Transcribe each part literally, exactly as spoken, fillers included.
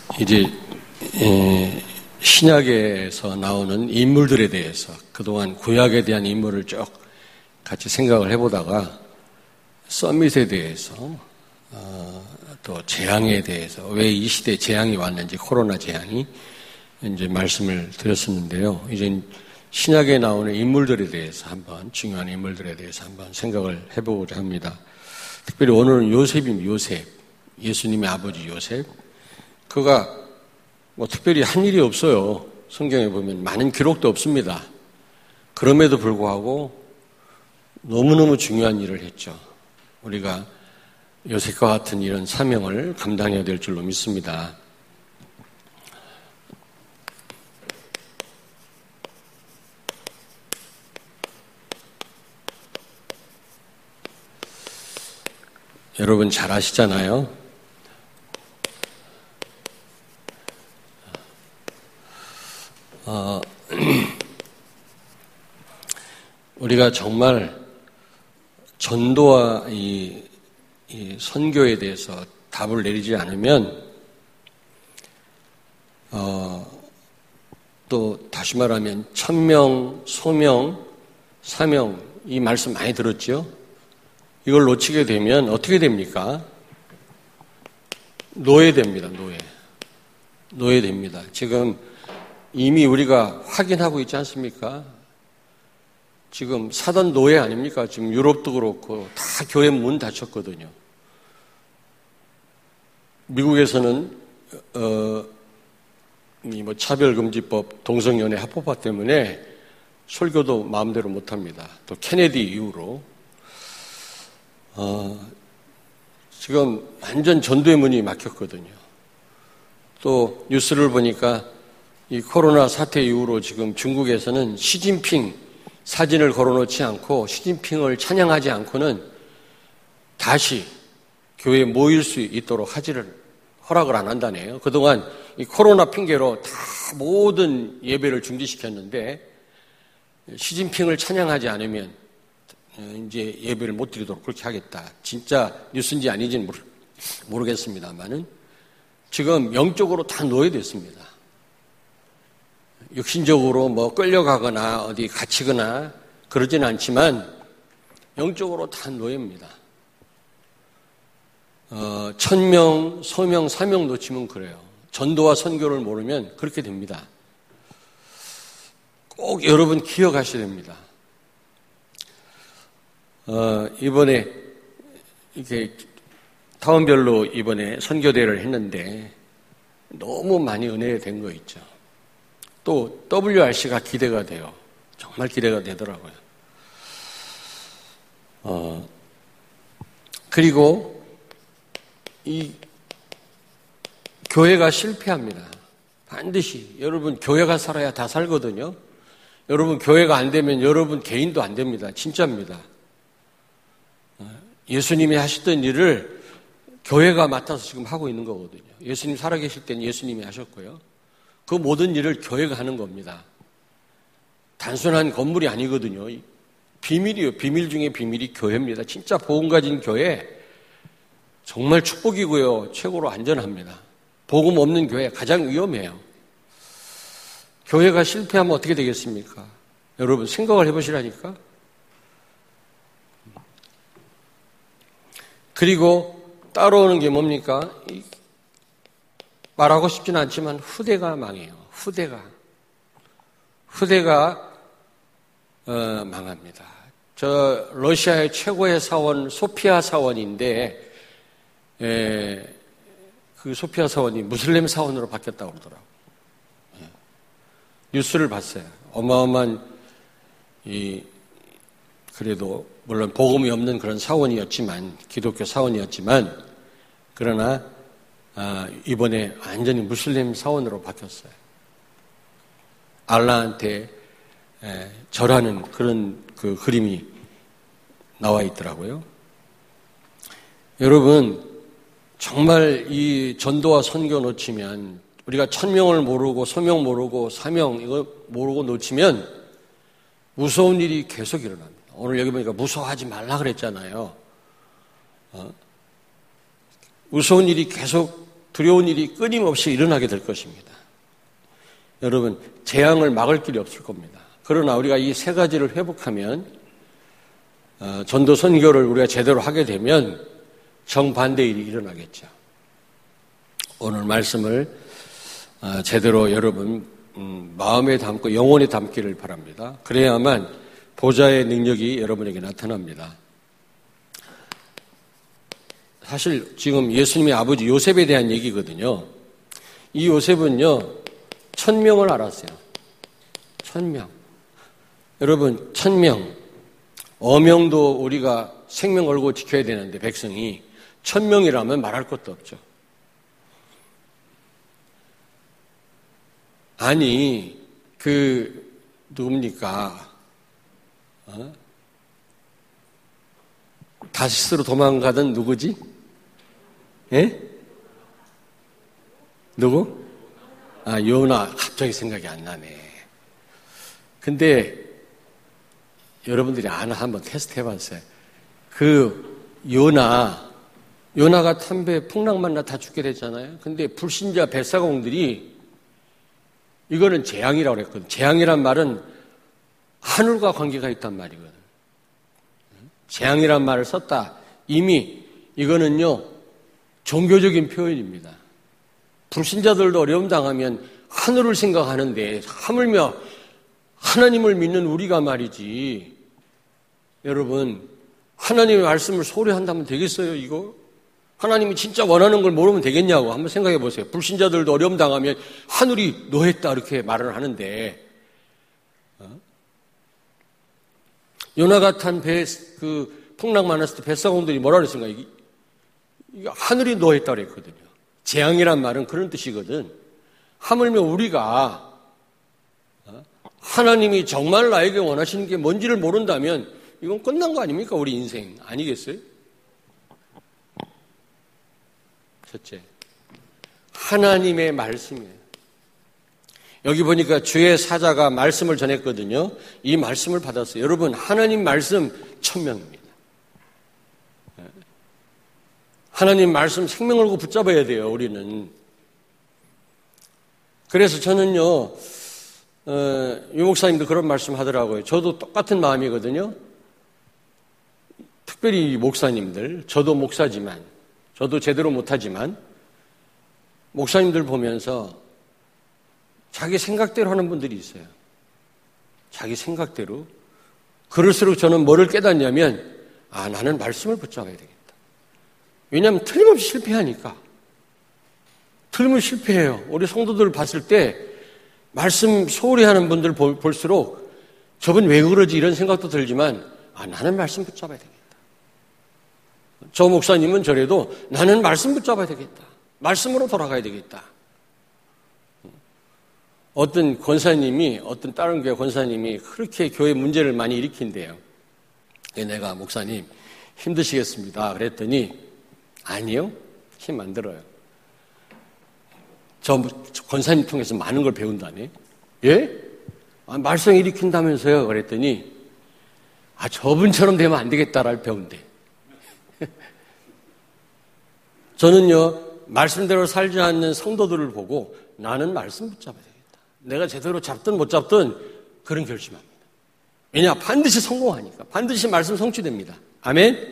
이제 에, 신약에서 나오는 인물들에 대해서 그동안 구약에 대한 인물을 쭉 같이 생각을 해보다가 서밋에 대해서 어, 또 재앙에 대해서 왜 이 시대에 재앙이 왔는지 코로나 재앙이 이제 말씀을 드렸었는데요. 이제 신약에 나오는 인물들에 대해서 한번 중요한 인물들에 대해서 한번 생각을 해보고자 합니다. 특별히 오늘은 요셉입니다. 요셉, 예수님의 아버지 요셉. 그가 뭐 특별히 한 일이 없어요. 성경에 보면 많은 기록도 없습니다. 그럼에도 불구하고 너무너무 중요한 일을 했죠. 우리가 요셉과 같은 이런 사명을 감당해야 될 줄로 믿습니다. 여러분 잘 아시잖아요. 어, 우리가 정말 전도와 이, 이 선교에 대해서 답을 내리지 않으면 어, 또 다시 말하면 천명, 소명, 사명 이 말씀 많이 들었죠? 이걸 놓치게 되면 어떻게 됩니까? 노예됩니다. 노예. 노예됩니다. 지금 이미 우리가 확인하고 있지 않습니까? 지금 사단 노예 아닙니까? 지금 유럽도 그렇고 다 교회 문 닫혔거든요. 미국에서는 어, 이 뭐 차별금지법, 동성연애 합법화 때문에 설교도 마음대로 못합니다. 또 케네디 이후로 어, 지금 완전 전도의 문이 막혔거든요. 또 뉴스를 보니까 이 코로나 사태 이후로 지금 중국에서는 시진핑 사진을 걸어놓지 않고 시진핑을 찬양하지 않고는 다시 교회에 모일 수 있도록 하지를 허락을 안 한다네요. 그동안 이 코로나 핑계로 다 모든 예배를 중지시켰는데 시진핑을 찬양하지 않으면 이제 예배를 못 드리도록 그렇게 하겠다. 진짜 뉴스인지 아닌지는 모르겠습니다만은 지금 영적으로 다 노예됐습니다. 육신적으로 뭐 끌려가거나 어디 갇히거나 그러진 않지만 영적으로 다 노예입니다. 어, 천명, 소명, 사명 놓치면 그래요. 전도와 선교를 모르면 그렇게 됩니다. 꼭 여러분 기억하셔야 됩니다. 어, 이번에 이렇게 타운별로 이번에 선교대회를 했는데 너무 많이 은혜된 거 있죠. 또 더블유알씨가 기대가 돼요. 정말 기대가 되더라고요. 어, 그리고 이 교회가 실패합니다. 반드시 여러분 교회가 살아야 다 살거든요. 여러분 교회가 안 되면 여러분 개인도 안 됩니다. 진짜입니다. 예수님이 하셨던 일을 교회가 맡아서 지금 하고 있는 거거든요. 예수님 살아계실 때는 예수님이 하셨고요. 그 모든 일을 교회가 하는 겁니다. 단순한 건물이 아니거든요. 비밀이요. 비밀 중에 비밀이 교회입니다. 진짜 복음 가진 교회 정말 축복이고요. 최고로 안전합니다. 복음 없는 교회 가장 위험해요. 교회가 실패하면 어떻게 되겠습니까? 여러분 생각을 해보시라니까. 그리고 따라오는 게 뭡니까? 말하고 싶지는 않지만 후대가 망해요. 후대가. 후대가 어, 망합니다. 저 러시아의 최고의 사원 소피아 사원인데 에, 그 소피아 사원이 무슬림 사원으로 바뀌었다고 그러더라고요. 예. 뉴스를 봤어요. 어마어마한 이 그래도 물론 복음이 없는 그런 사원이었지만 기독교 사원이었지만 그러나 아, 이번에 완전히 무슬림 사원으로 바뀌었어요. 알라한테 에, 절하는 그런 그 그림이 나와 있더라고요. 여러분 정말 이 전도와 선교 놓치면 우리가 천명을 모르고 소명 모르고 사명 이거 모르고 놓치면 무서운 일이 계속 일어납니다. 오늘 여기 보니까 무서워하지 말라 그랬잖아요. 어? 무서운 일이 계속 두려운 일이 끊임없이 일어나게 될 것입니다. 여러분, 재앙을 막을 길이 없을 겁니다. 그러나 우리가 이 세 가지를 회복하면 어, 전도 선교를 우리가 제대로 하게 되면 정반대 일이 일어나겠죠. 오늘 말씀을 어, 제대로 여러분 음, 마음에 담고 영혼에 담기를 바랍니다. 그래야만 보좌의 능력이 여러분에게 나타납니다. 사실 지금 예수님의 아버지 요셉에 대한 얘기거든요. 이 요셉은요, 천명을 알았어요. 천명. 여러분, 천명. 어명도 우리가 생명 걸고 지켜야 되는데 백성이 천명이라면 말할 것도 없죠. 아니, 그 누굽니까? 어? 다시스로 도망가던 누구지? 예? 누구? 아, 요나. 갑자기 생각이 안 나네. 근데 여러분들이 아나 한번 테스트 해봤어요. 그 요나, 요나가 탄 배에 풍랑 만나 다 죽게 됐잖아요. 근데 불신자 벳사공들이 이거는 재앙이라고 그랬거든. 재앙이란 말은 하늘과 관계가 있단 말이거든. 재앙이란 말을 썼다. 이미 이거는요, 종교적인 표현입니다. 불신자들도 어려움 당하면 하늘을 생각하는데 하물며 하나님을 믿는 우리가 말이지. 여러분, 하나님의 말씀을 소홀히 한다면 되겠어요, 이거? 하나님이 진짜 원하는 걸 모르면 되겠냐고 한번 생각해 보세요. 불신자들도 어려움 당하면 하늘이 노했다 이렇게 말을 하는데, 어? 요나가 탄 배, 그 풍랑 많았을 때 뱃사공들이 뭐라 그랬습니까? 이게, 이게 하늘이 노했다 그랬거든요. 재앙이란 말은 그런 뜻이거든. 하물며 우리가 하나님이 정말 나에게 원하시는 게 뭔지를 모른다면 이건 끝난 거 아닙니까? 우리 인생. 아니겠어요? 첫째, 하나님의 말씀이에요. 여기 보니까 주의 사자가 말씀을 전했거든요. 이 말씀을 받았어요. 여러분, 하나님 말씀 천명입니다. 하나님 말씀 생명 걸고 붙잡아야 돼요, 우리는. 그래서 저는요, 어, 유 목사님도 그런 말씀 하더라고요. 저도 똑같은 마음이거든요. 특별히 목사님들, 저도 목사지만, 저도 제대로 못하지만, 목사님들 보면서 자기 생각대로 하는 분들이 있어요. 자기 생각대로. 그럴수록 저는 뭐를 깨닫냐면, 아, 나는 말씀을 붙잡아야 되겠다. 왜냐하면 틀림없이 실패하니까. 틀림없이 실패해요. 우리 성도들을 봤을 때 말씀 소홀히 하는 분들 볼수록 저분 왜 그러지 이런 생각도 들지만, 아, 나는 말씀 붙잡아야 되겠다. 저 목사님은 저래도 나는 말씀 붙잡아야 되겠다. 말씀으로 돌아가야 되겠다. 어떤 권사님이, 어떤 다른 교회 권사님이 그렇게 교회 문제를 많이 일으킨대요. 내가 목사님 힘드시겠습니다. 그랬더니 아니요. 힘 안 들어요. 저 권사님 통해서 많은 걸 배운다네. 예? 아, 말썽 일으킨다면서요. 그랬더니 아, 저분처럼 되면 안 되겠다를 배운대. 저는요, 말씀대로 살지 않는 성도들을 보고 나는 말씀 붙잡아야 되겠다. 내가 제대로 잡든 못 잡든 그런 결심합니다. 왜냐? 반드시 성공하니까. 반드시 말씀 성취됩니다. 아멘?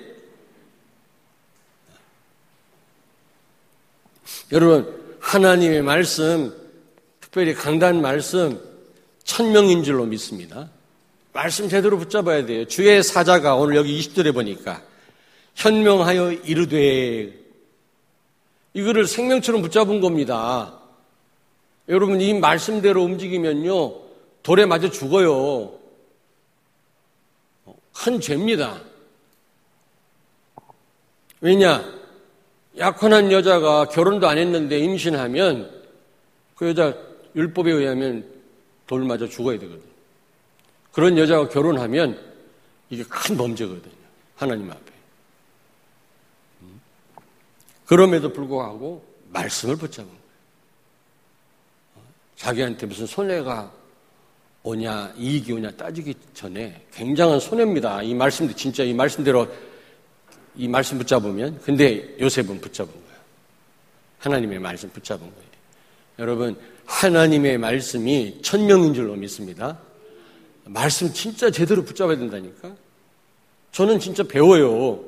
여러분, 하나님의 말씀, 특별히 강단 말씀, 천명인 줄로 믿습니다. 말씀 제대로 붙잡아야 돼요. 주의 사자가 오늘 여기 이십 절에 보니까 현명하여 이르되, 이거를 생명처럼 붙잡은 겁니다. 여러분, 이 말씀대로 움직이면요, 돌에 맞아 죽어요. 큰 죄입니다. 왜냐? 약혼한 여자가 결혼도 안 했는데 임신하면 그 여자 율법에 의하면 돌 맞아 죽어야 되거든요. 그런 여자가 결혼하면 이게 큰 범죄거든요. 하나님 앞에. 그럼에도 불구하고 말씀을 붙잡은 거예요. 자기한테 무슨 손해가 오냐, 이익이 오냐 따지기 전에 굉장한 손해입니다. 이 말씀도 진짜 이 말씀대로 이 말씀 붙잡으면. 근데 요셉은 붙잡은 거예요. 하나님의 말씀 붙잡은 거예요. 여러분, 하나님의 말씀이 천명인 줄로 믿습니다. 말씀 진짜 제대로 붙잡아야 된다니까. 저는 진짜 배워요.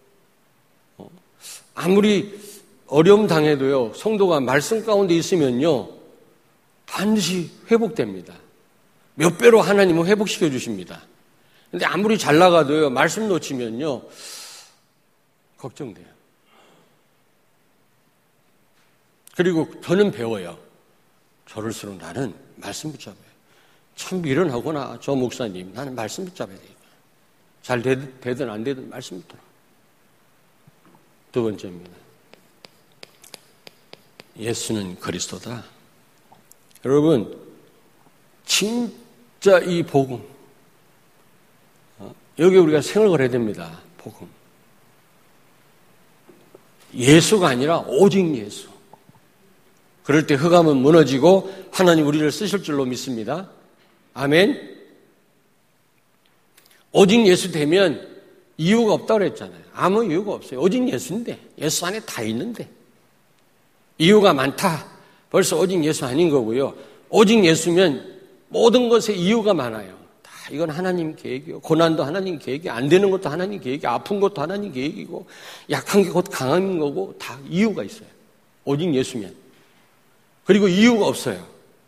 아무리 어려움 당해도요, 성도가 말씀 가운데 있으면요, 반드시 회복됩니다. 몇 배로 하나님은 회복시켜 주십니다. 근데 아무리 잘 나가도요, 말씀 놓치면요, 걱정돼요. 그리고 저는 배워요. 저럴수록 나는 말씀 붙잡아요. 참 미련하구나, 저 목사님. 나는 말씀 붙잡아야 되니까. 잘 되든 안 되든 말씀 붙잡아요. 두 번째입니다. 예수는 그리스도다. 여러분, 진짜 이 복음, 여기 우리가 생각을 걸어야 됩니다. 복음. 예수가 아니라 오직 예수. 그럴 때 흑암은 무너지고 하나님 우리를 쓰실 줄로 믿습니다. 아멘. 오직 예수 되면 이유가 없다고 그랬잖아요. 아무 이유가 없어요. 오직 예수인데, 예수 안에 다 있는데. 이유가 많다. 벌써 오직 예수 아닌 거고요. 오직 예수면 모든 것에 이유가 많아요. 다 이건 하나님 계획이고, 고난도 하나님 계획이, 안 되는 것도 하나님 계획이, 아픈 것도 하나님 계획이고, 약한 게 곧 강한 거고, 다 이유가 있어요. 오직 예수면. 그리고 이유가 없어요.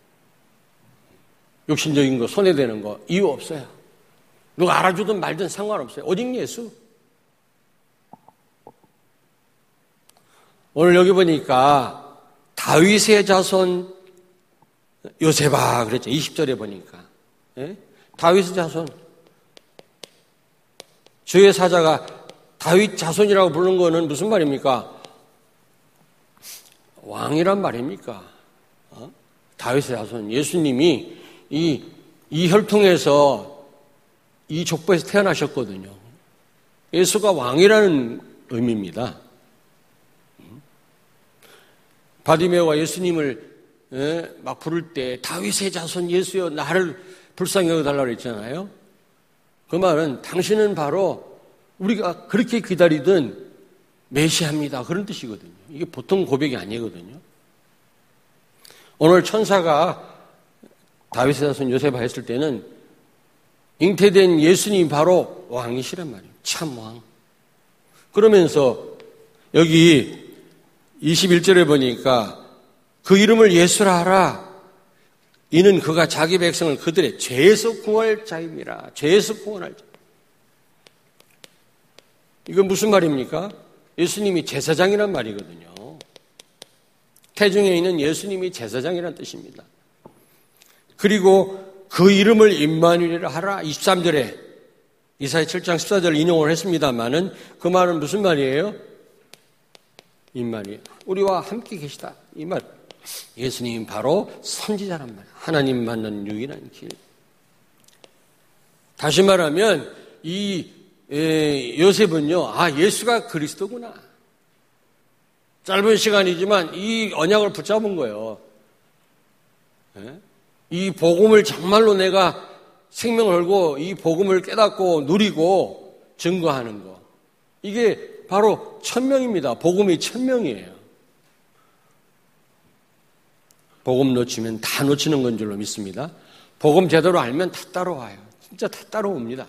욕심적인 거, 손해되는 거, 이유 없어요. 누가 알아주든 말든 상관없어요. 오직 예수. 오늘 여기 보니까 다윗의 자손 요세바 그랬죠. 이십 절에 보니까. 예? 다윗의 자손. 주의 사자가 다윗 자손이라고 부르는 거는 무슨 말입니까? 왕이란 말입니까? 어? 다윗의 자손. 예수님이 이, 이 혈통에서 이 족보에서 태어나셨거든요. 예수가 왕이라는 의미입니다. 바디메오가 예수님을 에, 막 부를 때 다윗의 자손 예수여 나를 불쌍히 여겨달라고 했잖아요. 그 말은 당신은 바로 우리가 그렇게 기다리던 메시아입니다. 그런 뜻이거든요. 이게 보통 고백이 아니거든요. 오늘 천사가 다윗의 자손 요셉아 했을 때는 잉태된 예수님이 바로 왕이시란 말이에요. 참 왕. 그러면서 여기 이십일 절에 보니까 그 이름을 예수라 하라. 이는 그가 자기 백성을 그들의 죄에서 구할 자임이라. 죄에서 구원할 자. 이건 무슨 말입니까? 예수님이 제사장이란 말이거든요. 태중에 있는 예수님이 제사장이란 뜻입니다. 그리고 그 이름을 임마누엘이라 하라. 이십삼 절에 이사야 칠 장 십사 절 인용을 했습니다마는 그 말은 무슨 말이에요? 임마누엘. 우리와 함께 계시다. 이 말. 예수님이 바로 선지자란 말이에요. 하나님 만난 유일한 길. 다시 말하면 이 에, 요셉은요. 아, 예수가 그리스도구나. 짧은 시간이지만 이 언약을 붙잡은 거예요. 에? 이 복음을 정말로 내가 생명을 걸고 이 복음을 깨닫고 누리고 증거하는 거. 이게 바로 천명입니다. 복음이 천명이에요. 복음 놓치면 다 놓치는 건 줄로 믿습니다. 복음 제대로 알면 다 따라와요. 진짜 다 따라옵니다.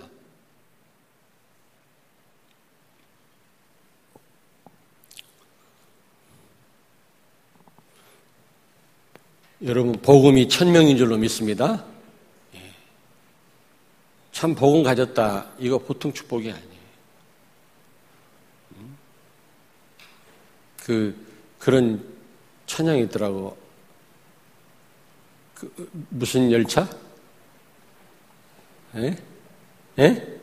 여러분, 복음이 천명인 줄로 믿습니다. 참 복음 가졌다. 이거 보통 축복이 아니에요. 그, 그런 찬양이 있더라고. 그, 무슨 열차? 예? 예?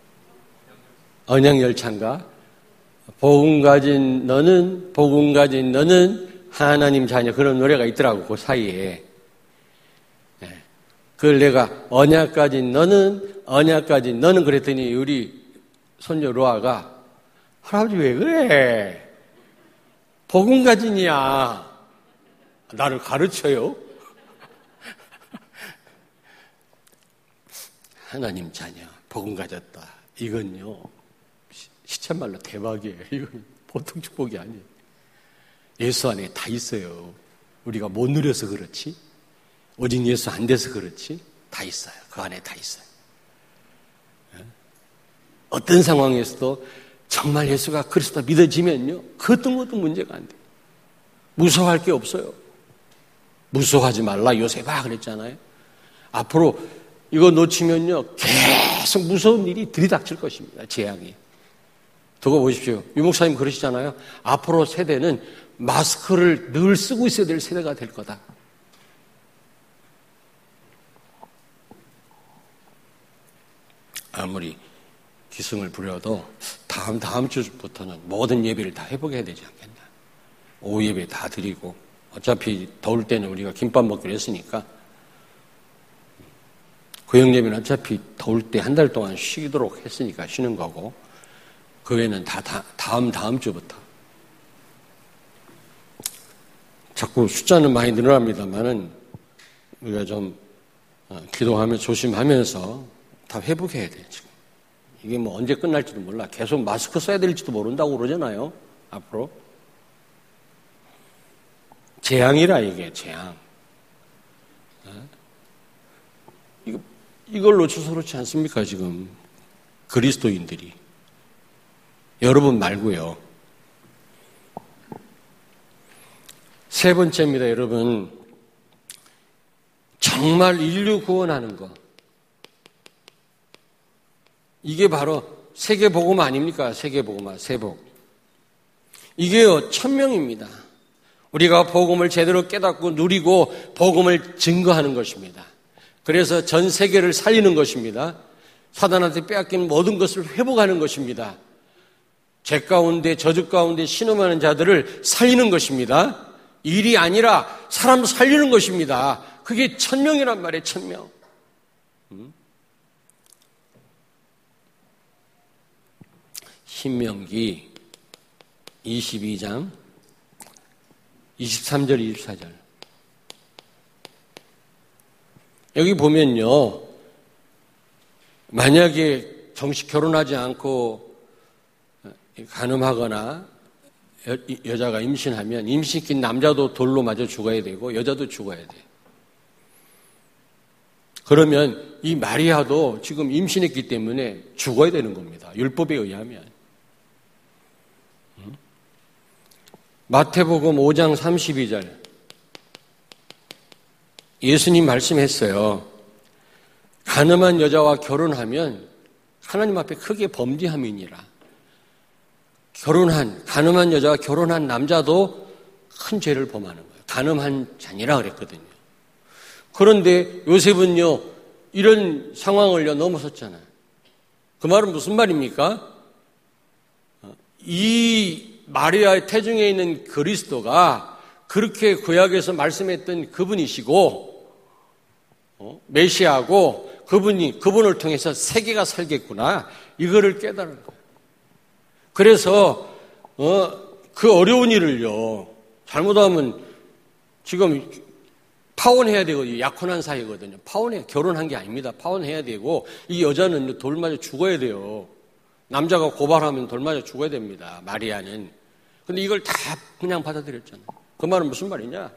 언양열차인가? 복음 가진 너는, 복음 가진 너는 하나님 자녀. 그런 노래가 있더라고, 그 사이에. 예. 그걸 내가 언약 가진 너는, 언약 가진 너는 그랬더니 우리 손녀 로아가 할아버지 왜 그래? 복음 가진이야. 나를 가르쳐요? 하나님 자녀, 복음 가졌다. 이건요, 시쳇말로 대박이에요. 이건 보통 축복이 아니에요. 예수 안에 다 있어요. 우리가 못 누려서 그렇지, 오직 예수 안 돼서 그렇지, 다 있어요. 그 안에 다 있어요. 어떤 상황에서도 정말 예수가 그리스도 믿어지면요, 그 어떤 것도 문제가 안 돼요. 무서워할 게 없어요. 무서워하지 말라 요셉아 그랬잖아요. 앞으로 이거 놓치면요 계속 무서운 일이 들이닥칠 것입니다. 재앙이. 두고 보십시오. 유 목사님 그러시잖아요. 앞으로 세대는 마스크를 늘 쓰고 있어야 될 세대가 될 거다. 아무리 기승을 부려도 다음 다음 주부터는 모든 예배를 다 해보게 되지 않겠나. 오후 예배 다 드리고, 어차피 더울 때는 우리가 김밥 먹기로 했으니까 구역 예배는 어차피 더울 때 한 달 동안 쉬도록 했으니까 쉬는 거고, 그 외에는 다, 다 다음 다음 주부터. 자꾸 숫자는 많이 늘어납니다만은 우리가 좀 기도하며 조심하면서 다 회복해야 돼요. 지금 이게 뭐 언제 끝날지도 몰라. 계속 마스크 써야 될지도 모른다고 그러잖아요. 앞으로 재앙이라, 이게 재앙. 이거 이걸 놓쳐서 그렇지 않습니까? 지금 그리스도인들이. 여러분 말고요. 세 번째입니다, 여러분. 정말 인류 구원하는 것. 이게 바로 세계복음 아닙니까? 세계복음, 세복. 이게요, 천명입니다. 우리가 복음을 제대로 깨닫고 누리고 복음을 증거하는 것입니다. 그래서 전 세계를 살리는 것입니다. 사단한테 빼앗긴 모든 것을 회복하는 것입니다. 죄 가운데, 저주 가운데 신음하는 자들을 살리는 것입니다. 일이 아니라 사람 살리는 것입니다. 그게 천명이란 말이에요, 천명. 음? 신명기 이십이 장 이십삼 절 이십사 절. 여기 보면요, 만약에 정식 결혼하지 않고 간음하거나 여, 여자가 임신하면 임신시킨 남자도 돌로 맞아 죽어야 되고 여자도 죽어야 돼요. 그러면 이 마리아도 지금 임신했기 때문에 죽어야 되는 겁니다. 율법에 의하면. 마태복음 오 장 삼십이 절. 예수님 말씀했어요. 간음한 여자와 결혼하면 하나님 앞에 크게 범죄함이니라. 결혼한, 간음한 여자와 결혼한 남자도 큰 죄를 범하는 거예요. 간음한 자니라 그랬거든요. 그런데 요셉은요, 이런 상황을요, 넘어섰잖아요. 그 말은 무슨 말입니까? 이 마리아의 태중에 있는 그리스도가 그렇게 구약에서 말씀했던 그분이시고, 어? 메시아고, 그분이, 그분을 통해서 세계가 살겠구나. 이거를 깨달은 거예요. 그래서, 어, 그 어려운 일을요, 잘못하면 지금 파혼해야 되거든요. 약혼한 사이거든요. 파혼해, 결혼한 게 아닙니다. 파혼해야 되고, 이 여자는 돌 맞아 죽어야 돼요. 남자가 고발하면 돌 맞아 죽어야 됩니다. 마리아는. 근데 이걸 다 그냥 받아들였잖아요. 그 말은 무슨 말이냐?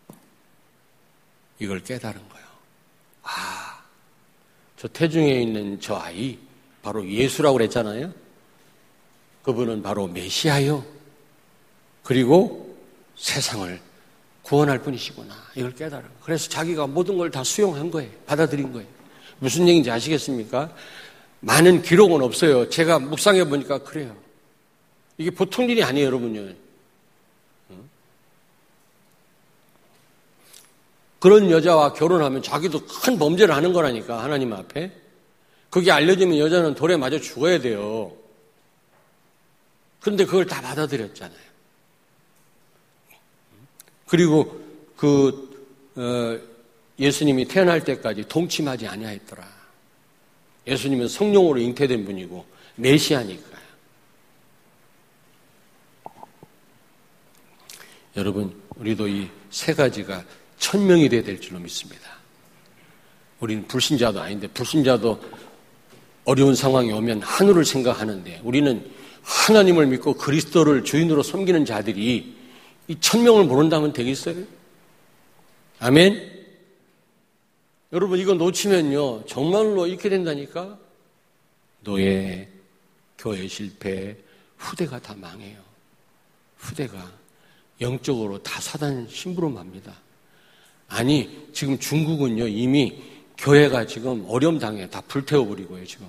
이걸 깨달은 거예요. 아, 저 태중에 있는 저 아이, 바로 예수라고 그랬잖아요. 그분은 바로 메시아요. 그리고 세상을 구원할 분이시구나. 이걸 깨달은 거예요. 그래서 자기가 모든 걸 다 수용한 거예요. 받아들인 거예요. 무슨 얘기인지 아시겠습니까? 많은 기록은 없어요. 제가 묵상해 보니까 그래요. 이게 보통 일이 아니에요, 여러분요. 그런 여자와 결혼하면 자기도 큰 범죄를 하는 거라니까, 하나님 앞에. 그게 알려지면 여자는 돌에 맞아 죽어야 돼요. 그런데 그걸 다 받아들였잖아요. 그리고 그 어, 예수님이 태어날 때까지 동침하지 아니하였더라. 예수님은 성령으로 잉태된 분이고 메시아니까요. 여러분, 우리도 이 세 가지가 천명이 돼야 될 줄로 믿습니다. 우리는 불신자도 아닌데, 불신자도 어려운 상황이 오면 하늘을 생각하는데, 우리는 하나님을 믿고 그리스도를 주인으로 섬기는 자들이 이 천명을 모른다면 되겠어요? 아멘? 여러분, 이거 놓치면요, 정말로 이렇게 된다니까? 노예, 교회 실패, 후대가 다 망해요. 후대가 영적으로 다 사단 심부름합니다. 아니, 지금 중국은요, 이미 교회가 지금 어려움 당해. 다 불태워버리고요, 지금.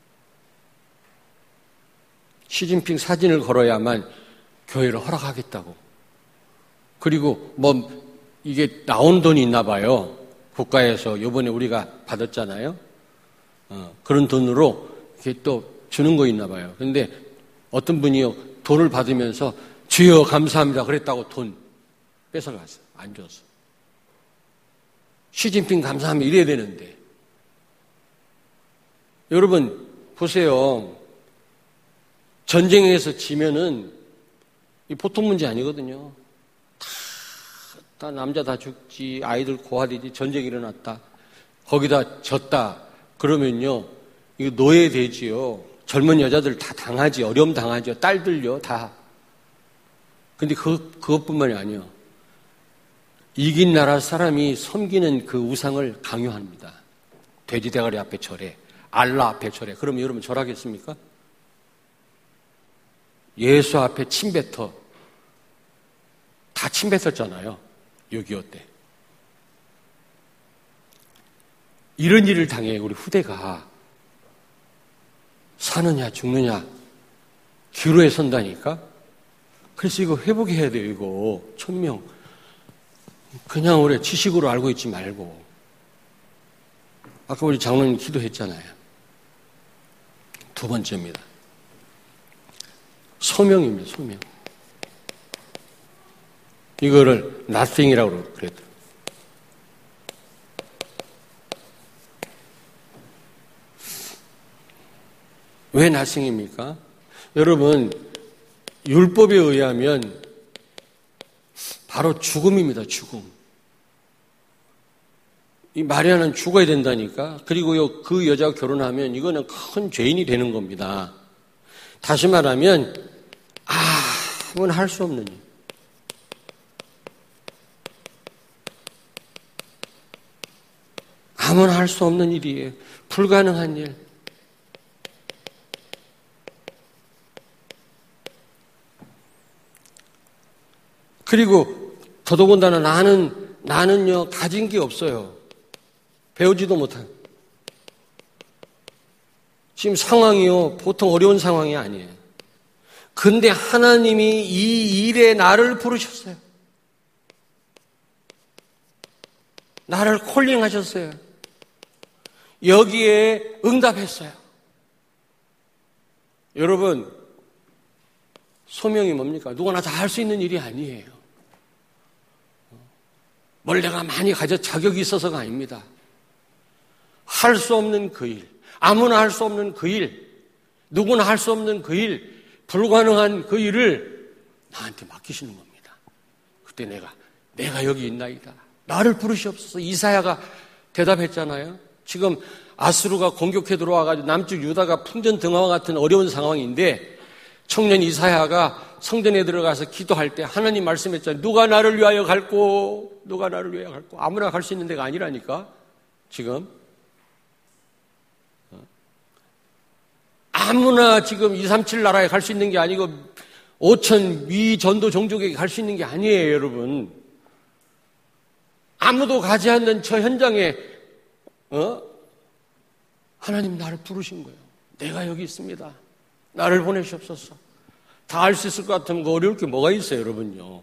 시진핑 사진을 걸어야만 교회를 허락하겠다고. 그리고 뭐, 이게 나온 돈이 있나 봐요. 국가에서 요번에 우리가 받았잖아요. 어, 그런 돈으로 이렇게 또 주는 거 있나 봐요. 근데 어떤 분이요, 돈을 받으면서 주여 감사합니다 그랬다고 돈 뺏어갔어요. 안 줬어. 시진핑 감사합니다 이래야 되는데. 여러분 보세요. 전쟁에서 지면은 이 보통 문제 아니거든요. 다, 다 남자 다 죽지, 아이들 고아되지, 전쟁이 일어났다. 거기다 졌다. 그러면요, 이거 노예되지요. 젊은 여자들 다 당하지, 어려움 당하죠. 딸들요, 다. 근데 그, 그것뿐만이 아니에요. 이긴 나라 사람이 섬기는 그 우상을 강요합니다. 돼지 대가리 앞에 절해. 알라 앞에 절해. 그러면 여러분 절하겠습니까? 예수 앞에 침 뱉어. 다 침 뱉었잖아요. 육이오 때. 이런 일을 당해 우리 후대가 사느냐 죽느냐 기로에 선다니까. 그래서 이거 회복해야 돼요. 이거 천명 그냥 우리 지식으로 알고 있지 말고. 아까 우리 장로님 기도했잖아요. 두 번째입니다. 소명입니다. 소명. 이거를 nothing이라고 그랬더라고요. 왜 nothing입니까? 여러분, 율법에 의하면 바로 죽음입니다. 죽음. 이 마리아는 죽어야 된다니까. 그리고요, 그 여자가 결혼하면 이거는 큰 죄인이 되는 겁니다. 다시 말하면 아무나 할 수 없는 일. 아무나 할 수 없는 일이에요. 불가능한 일. 그리고 더더군다나 나는, 나는요, 가진 게 없어요. 배우지도 못한. 지금 상황이요, 보통 어려운 상황이 아니에요. 근데 하나님이 이 일에 나를 부르셨어요. 나를 콜링하셨어요. 여기에 응답했어요. 여러분, 소명이 뭡니까? 누구나 다 할 수 있는 일이 아니에요. 뭘 내가 많이 가져 자격이 있어서가 아닙니다. 할 수 없는 그 일, 아무나 할 수 없는 그 일, 누구나 할 수 없는 그 일, 불가능한 그 일을 나한테 맡기시는 겁니다. 그때 내가, 내가 여기 있나이다. 나를 부르시옵소서. 이사야가 대답했잖아요. 지금 아수르가 공격해 들어와가지고 남쪽 유다가 풍전등화와 같은 어려운 상황인데 청년 이사야가 성전에 들어가서 기도할 때 하나님 말씀했잖아요. 누가 나를 위하여 갈고, 누가 나를 위하여 갈고. 아무나 갈 수 있는 데가 아니라니까. 지금 아무나 지금 이백삼십칠 나라에 갈 수 있는 게 아니고 오천 미 전도 종족에게 갈 수 있는 게 아니에요, 여러분. 아무도 가지 않는 저 현장에 어? 하나님 나를 부르신 거예요. 내가 여기 있습니다. 나를 보내시옵소서. 다 할 수 있을 것 같으면 어려울 게 뭐가 있어요, 여러분요.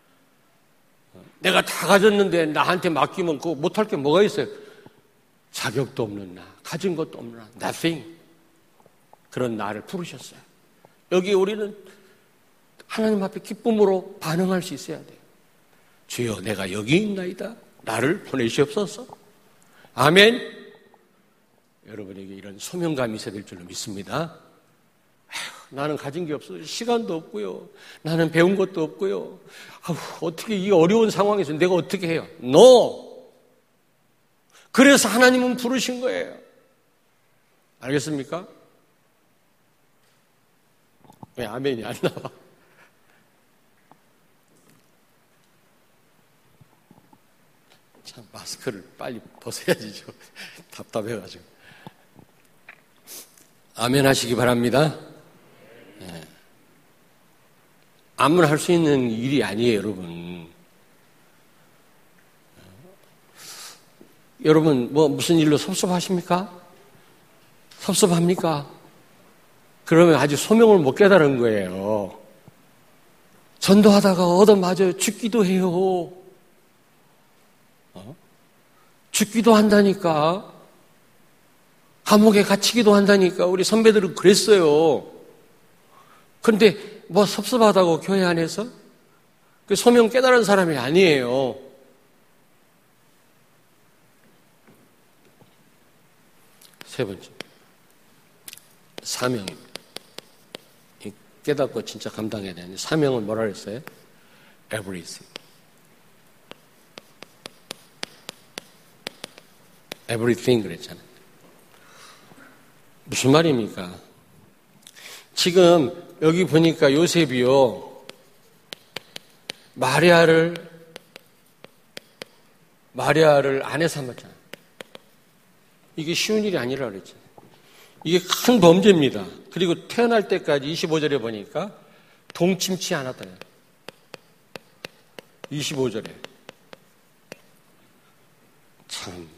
내가 다 가졌는데 나한테 맡기면 그거 못할 게 뭐가 있어요? 자격도 없는 나, 가진 것도 없는 나, nothing. 그런 나를 부르셨어요. 여기 우리는 하나님 앞에 기쁨으로 반응할 수 있어야 돼요. 주여, 내가 여기 있나이다. 나를 보내시옵소서. 아멘. 여러분에게 이런 소명감이 있어야 될 줄로 믿습니다. 아휴, 나는 가진 게 없어. 시간도 없고요. 나는 배운 것도 없고요. 아휴, 어떻게 이 어려운 상황에서 내가 어떻게 해요? No. 그래서 하나님은 부르신 거예요. 알겠습니까? 왜 아멘이 안 나와? 참 마스크를 빨리 벗어야지. 좀 답답해가지고. 아멘 하시기 바랍니다. 네. 아무나 할 수 있는 일이 아니에요, 여러분. 여러분, 뭐, 무슨 일로 섭섭하십니까? 섭섭합니까? 그러면 아직 소명을 못 깨달은 거예요. 전도하다가 얻어맞아요. 죽기도 해요. 어? 죽기도 한다니까. 감옥에 갇히기도 한다니까. 우리 선배들은 그랬어요. 그런데 뭐 섭섭하다고 교회 안에서? 그 소명 깨달은 사람이 아니에요. 세 번째, 사명입니다. 깨닫고 진짜 감당해야 되는데, 사명은 뭐라 그랬어요? Everything. Everything 그랬잖아요. 무슨 말입니까? 지금 여기 보니까 요셉이요, 마리아를, 마리아를 아내 삼았잖아요. 이게 쉬운 일이 아니라 그랬잖아요. 이게 큰 범죄입니다. 그리고 태어날 때까지 이십오 절에 보니까 동침치 않았다요. 이십오 절에. 참.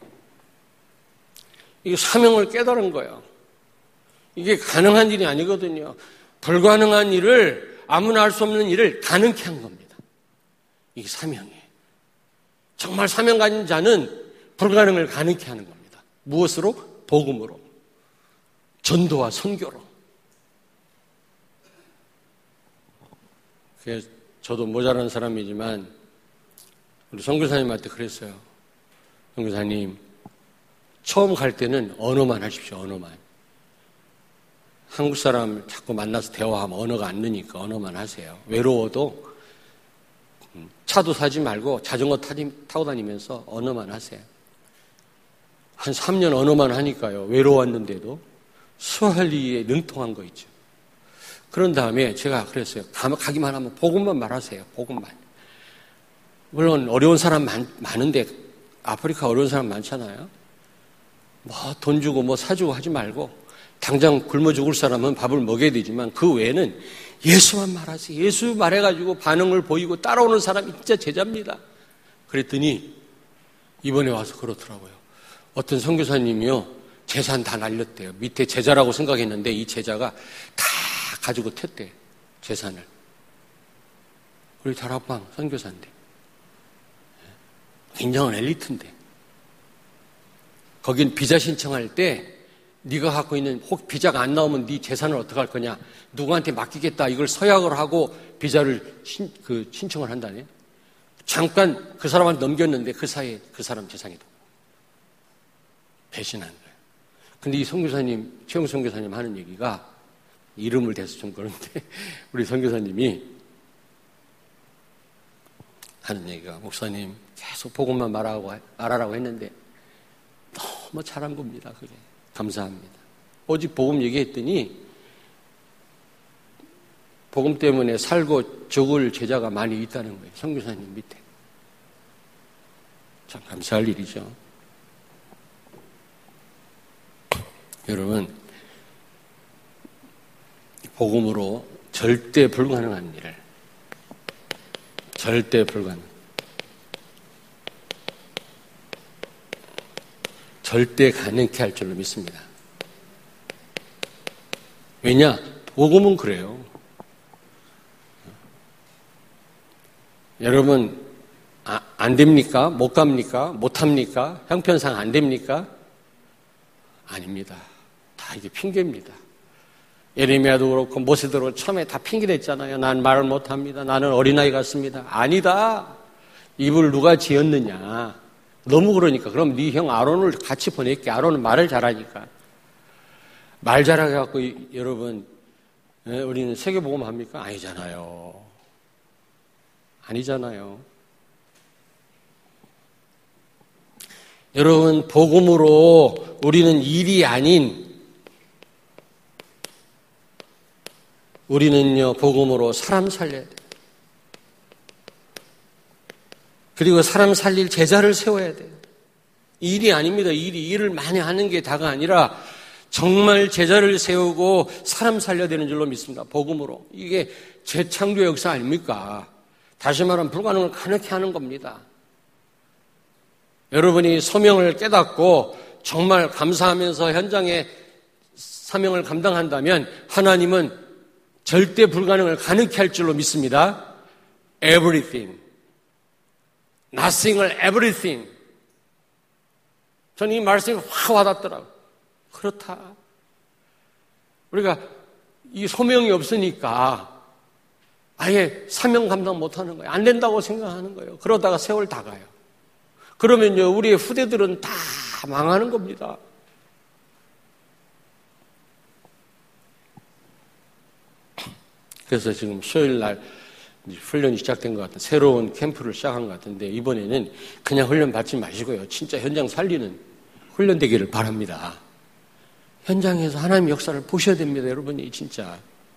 이게 사명을 깨달은 거예요. 이게 가능한 일이 아니거든요. 불가능한 일을, 아무나 할 수 없는 일을 가능케 한 겁니다. 이게 사명이에요. 정말 사명 가진 자는 불가능을 가능케 하는 겁니다. 무엇으로? 복음으로. 전도와 선교로. 그래서 저도 모자란 사람이지만 우리 선교사님한테 그랬어요. 선교사님, 처음 갈 때는 언어만 하십시오. 언어만. 한국 사람 자꾸 만나서 대화하면 언어가 안 느니까 언어만 하세요. 외로워도 차도 사지 말고 자전거 타고 다니면서 언어만 하세요. 한 삼 년 언어만 하니까요. 외로웠는데도 스왈리에 능통한 거 있죠. 그런 다음에 제가 그랬어요. 가기만 하면 복음만 말하세요. 복음만. 물론 어려운 사람 많, 많은데 아프리카 어려운 사람 많잖아요. 뭐 돈 주고 뭐 사주고 하지 말고 당장 굶어 죽을 사람은 밥을 먹여야 되지만 그 외에는 예수만 말하세요. 예수 말해가지고 반응을 보이고 따라오는 사람이 진짜 제자입니다. 그랬더니 이번에 와서 그렇더라고요. 어떤 선교사님이요. 재산 다 날렸대요. 밑에 제자라고 생각했는데 이 제자가 다 가지고 텄대요. 재산을. 우리 다락방 선교사인데. 굉장한 엘리트인데. 거긴 비자 신청할 때 네가 갖고 있는 혹 비자가 안 나오면 네 재산을 어떻게 할 거냐. 누구한테 맡기겠다. 이걸 서약을 하고 비자를 신, 그 신청을 한다네. 잠깐 그 사람한테 넘겼는데 그 사이에 그 사람 재산이 배신한 거예요. 근데 이 선교사님, 최영 선교사님 하는 얘기가 이름을 대서 좀 그런데 우리 선교사님이 하는 얘기가 목사님 계속 복음만 말하고 말하라고 했는데 너무 잘한 겁니다. 그게 감사합니다. 오직 복음 얘기했더니 복음 때문에 살고 죽을 제자가 많이 있다는 거예요. 선교사님 밑에. 참 감사할 일이죠. 여러분, 복음으로 절대 불가능한 일을, 절대 불가능, 절대 가능케 할 줄로 믿습니다. 왜냐? 복음은 그래요. 여러분, 아, 안 됩니까? 못 갑니까? 못 합니까? 형편상 안 됩니까? 아닙니다. 다 이게 핑계입니다. 예레미야도 그렇고 모세도 그렇고 처음에 다 핑계댔잖아요. 난 말을 못합니다. 나는 어린아이 같습니다. 아니다. 입을 누가 지었느냐. 너무 그러니까 그럼 네 형 아론을 같이 보낼게. 아론은 말을 잘하니까. 말 잘하게 갖고 여러분 우리는 세계복음 합니까? 아니잖아요. 아니잖아요. 여러분, 복음으로 우리는 일이 아닌, 우리는요, 복음으로 사람 살려야 돼요. 그리고 사람 살릴 제자를 세워야 돼요. 일이 아닙니다. 일이 일을 많이 하는 게 다가 아니라 정말 제자를 세우고 사람 살려야 되는 줄로 믿습니다. 복음으로. 이게 재창조 역사 아닙니까? 다시 말하면 불가능을 가능케 하는 겁니다. 여러분이 소명을 깨닫고 정말 감사하면서 현장에 사명을 감당한다면 하나님은 절대 불가능을 가능케 할 줄로 믿습니다. Everything. Nothing을 everything. 저는 이 말씀이 확 와닿더라고요. 그렇다. 우리가 이 소명이 없으니까 아예 사명 감당 못하는 거예요. 안 된다고 생각하는 거예요. 그러다가 세월 다 가요. 그러면요, 우리의 후대들은 다 망하는 겁니다. 그래서 지금 수요일 날 훈련이 시작된 것 같은 새로운 캠프를 시작한 것 같은데 이번에는 그냥 훈련 받지 마시고요. 진짜 현장 살리는 훈련 되기를 바랍니다. 현장에서 하나님의 역사를 보셔야 됩니다. 여러분이 진짜.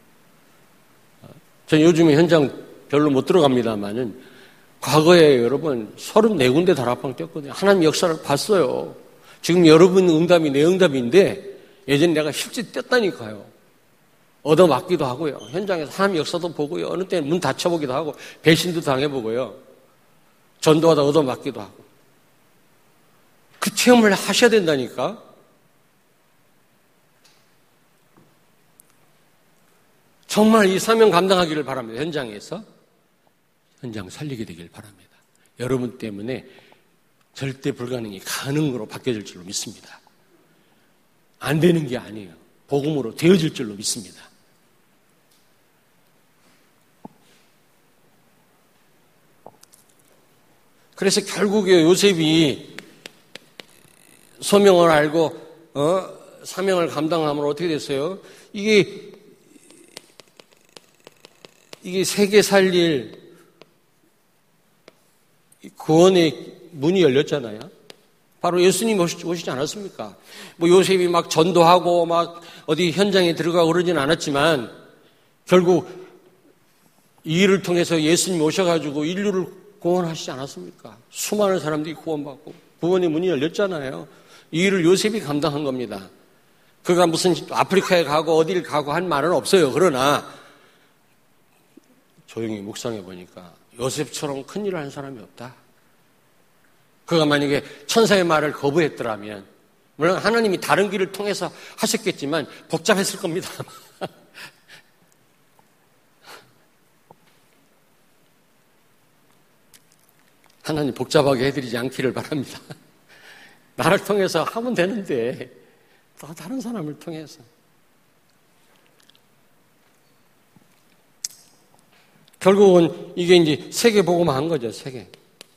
전 요즘에 현장 별로 못 들어갑니다만은 과거에 여러분 서른네 군데 다락방 뛰었거든요. 하나님의 역사를 봤어요. 지금 여러분 응답이 내 응답인데 예전에 내가 실제 뛰었다니까요. 얻어맞기도 하고요. 현장에서 하나님의 역사도 보고요. 어느 때는 문 닫혀보기도 하고 배신도 당해보고요. 전도하다 얻어맞기도 하고. 그 체험을 하셔야 된다니까. 정말 이 사명 감당하기를 바랍니다. 현장에서. 현장 살리게 되길 바랍니다. 여러분 때문에 절대 불가능이 가능으로 바뀌어질 줄로 믿습니다. 안 되는 게 아니에요. 복음으로 되어질 줄로 믿습니다. 그래서 결국에 요셉이 소명을 알고 어, 사명을 감당함으로 어떻게 됐어요? 이게 이게 세계 살릴 구원의 문이 열렸잖아요. 바로 예수님이 오시지 않았습니까? 뭐 요셉이 막 전도하고 막 어디 현장에 들어가고 그러진 않았지만 결국 이 일을 통해서 예수님이 오셔가지고 인류를 구원하시지 않았습니까? 수많은 사람들이 구원받고 구원의 문이 열렸잖아요. 이 일을 요셉이 감당한 겁니다. 그가 무슨 아프리카에 가고 어디를 가고 한 말은 없어요. 그러나 조용히 묵상해 보니까 요셉처럼 큰 일을 한 사람이 없다. 그가 만약에 천사의 말을 거부했더라면 물론 하나님이 다른 길을 통해서 하셨겠지만 복잡했을 겁니다. 하나님 복잡하게 해드리지 않기를 바랍니다. 나를 통해서 하면 되는데 또 다른 사람을 통해서. 결국은 이게 이제 세계복음화 한 거죠. 세계.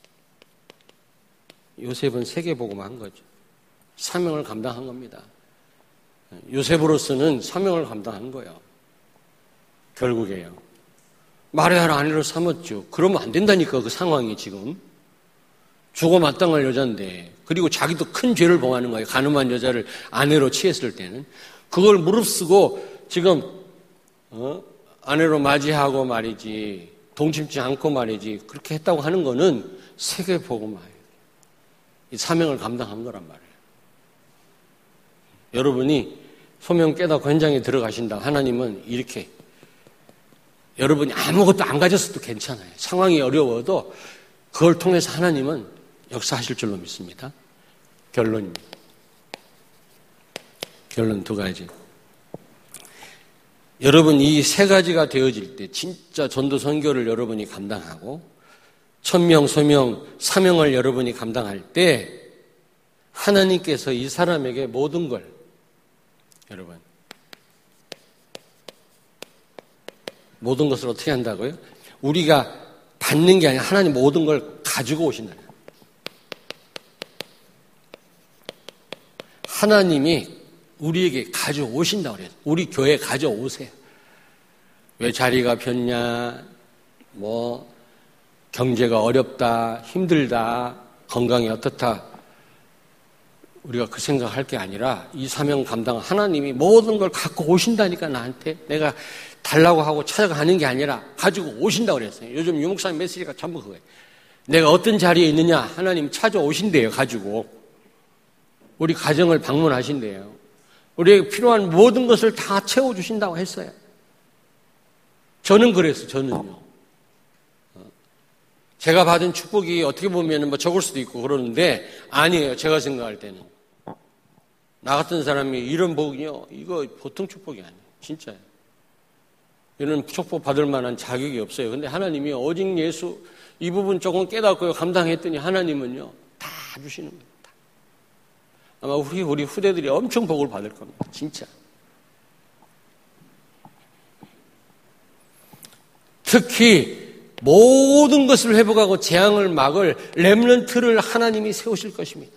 요셉은 세계복음화 한 거죠. 사명을 감당한 겁니다. 요셉으로서는 사명을 감당한 거예요. 결국에요. 마리아를 아내로 삼았죠. 그러면 안 된다니까 그 상황이 지금. 죽어 마땅할 여자인데 그리고 자기도 큰 죄를 범하는 거예요. 가늠한 여자를 아내로 취했을 때는. 그걸 무릅쓰고 지금 어? 아내로 맞이하고 말이지 동침지 않고 말이지 그렇게 했다고 하는 거는 세계복음화예요. 이 사명을 감당한 거란 말이에요. 여러분이 소명 깨닫고 현장에 들어가신다. 하나님은 이렇게 여러분이 아무것도 안 가졌어도 괜찮아요. 상황이 어려워도 그걸 통해서 하나님은 역사하실 줄로 믿습니다. 결론입니다. 결론 두 가지. 여러분 이 세 가지가 되어질 때 진짜 전도 선교를 여러분이 감당하고 천명, 소명, 사명을 여러분이 감당할 때 하나님께서 이 사람에게 모든 걸 여러분 모든 것을 어떻게 한다고요? 우리가 받는 게 아니라 하나님 모든 걸 가지고 오신다. 하나님이 우리에게 가져오신다고 그래요. 우리 교회에 가져오세요. 왜 자리가 폈냐, 뭐 경제가 어렵다, 힘들다, 건강이 어떻다. 우리가 그 생각할 게 아니라 이 사명 감당 하나님이 모든 걸 갖고 오신다니까 나한테. 내가 달라고 하고 찾아가는 게 아니라 가지고 오신다고 그랬어요. 요즘 유목사님 메시지가 전부 그거예요. 내가 어떤 자리에 있느냐 하나님 찾아오신대요. 가지고 우리 가정을 방문하신대요. 우리에게 필요한 모든 것을 다 채워주신다고 했어요. 저는 그랬어요. 저는요. 제가 받은 축복이 어떻게 보면 뭐 적을 수도 있고 그러는데 아니에요. 제가 생각할 때는 나 같은 사람이 이런 복이요, 이거 보통 축복이 아니에요. 진짜예요. 이런 축복 받을 만한 자격이 없어요. 근데 하나님이 오직 예수 이 부분 조금 깨닫고 감당했더니 하나님은요 다 주시는 겁니다. 아마 우리 우리 후대들이 엄청 복을 받을 겁니다. 진짜. 특히 모든 것을 회복하고 재앙을 막을 렘넌트를 하나님이 세우실 것입니다.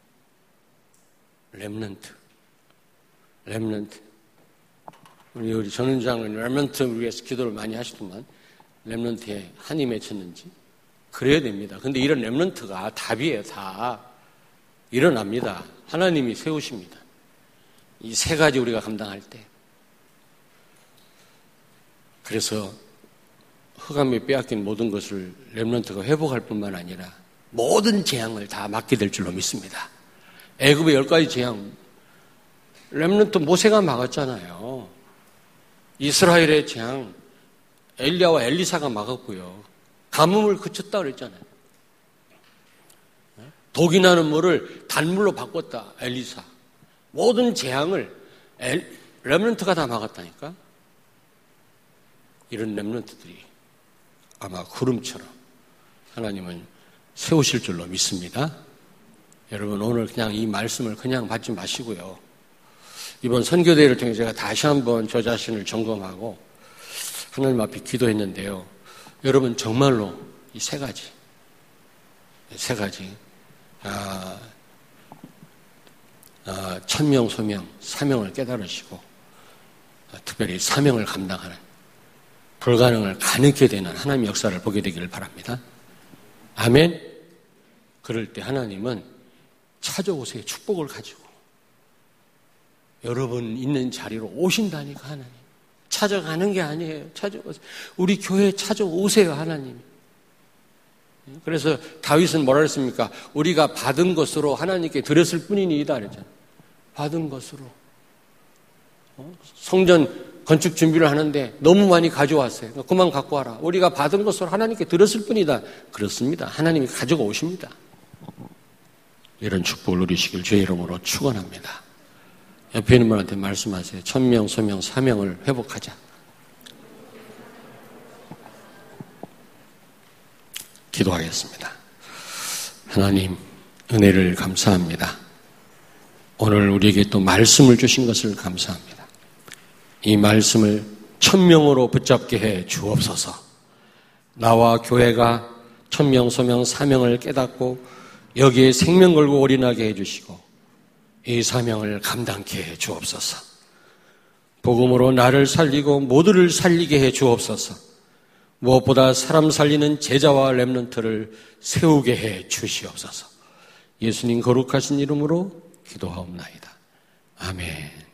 렘넌트. 렘넌트. 우리, 우리 전원장은 렘넌트를 위해서 기도를 많이 하시더만 렘넌트에 한이 맺혔는지 그래야 됩니다. 근데 이런 렘넌트가 답이에요. 다 일어납니다. 하나님이 세우십니다. 이 세 가지 우리가 감당할 때. 그래서 흑암이 빼앗긴 모든 것을 렘넌트가 회복할 뿐만 아니라 모든 재앙을 다 막게 될 줄로 믿습니다. 애굽의 열 가지 재앙 렘넌트 모세가 막았잖아요. 이스라엘의 재앙 엘리야와 엘리사가 막았고요. 가뭄을 그쳤다 그랬잖아요. 독이 나는 물을 단물로 바꿨다 엘리사. 모든 재앙을 엘, 렘넌트가 다 막았다니까. 이런 렘넌트들이 아마 구름처럼 하나님은 세우실 줄로 믿습니다. 여러분 오늘 그냥 이 말씀을 그냥 받지 마시고요. 이번 선교대회를 통해 제가 다시 한번 저 자신을 점검하고 하나님 앞에 기도했는데요. 여러분 정말로 이 세 가지, 세 가지, 아, 아, 천명, 소명, 사명을 깨달으시고 아, 특별히 사명을 감당하는 불가능을 가능케 되는 하나님의 역사를 보게 되기를 바랍니다. 아멘. 그럴 때 하나님은 찾아오세요. 축복을 가지고 여러분 있는 자리로 오신다니까. 하나님 찾아가는 게 아니에요. 찾아오세요. 우리 교회에 찾아오세요. 하나님. 그래서 다윗은 뭐라 했습니까? 우리가 받은 것으로 하나님께 드렸을 뿐이니이다 그랬잖아요. 받은 것으로 성전 건축 준비를 하는데 너무 많이 가져왔어요. 그만 갖고 와라. 우리가 받은 것으로 하나님께 드렸을 뿐이다. 그렇습니다. 하나님이 가지고 오십니다. 이런 축복을 누리시길 주의 이름으로 축원합니다. 옆에 있는 분한테 말씀하세요. 천명, 소명, 사명을 회복하자. 기도하겠습니다. 하나님, 은혜를 감사합니다. 오늘 우리에게 또 말씀을 주신 것을 감사합니다. 이 말씀을 천명으로 붙잡게 해 주옵소서. 나와 교회가 천명, 소명, 사명을 깨닫고 여기에 생명 걸고 올인하게 해주시고 이 사명을 감당케 해 주옵소서. 복음으로 나를 살리고 모두를 살리게 해 주옵소서. 무엇보다 사람 살리는 제자와 렘넌트를 세우게 해 주시옵소서. 예수님 거룩하신 이름으로 기도하옵나이다. 아멘.